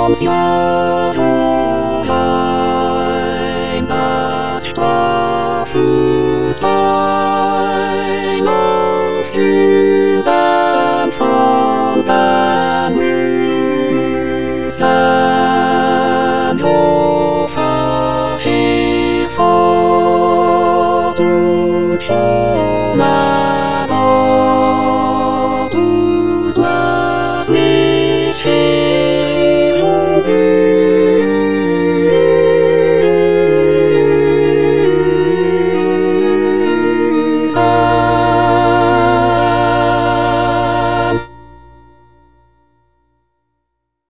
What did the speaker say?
kommt's ja so sein, das strafet ein auf Süden folgen müssen, so verheert und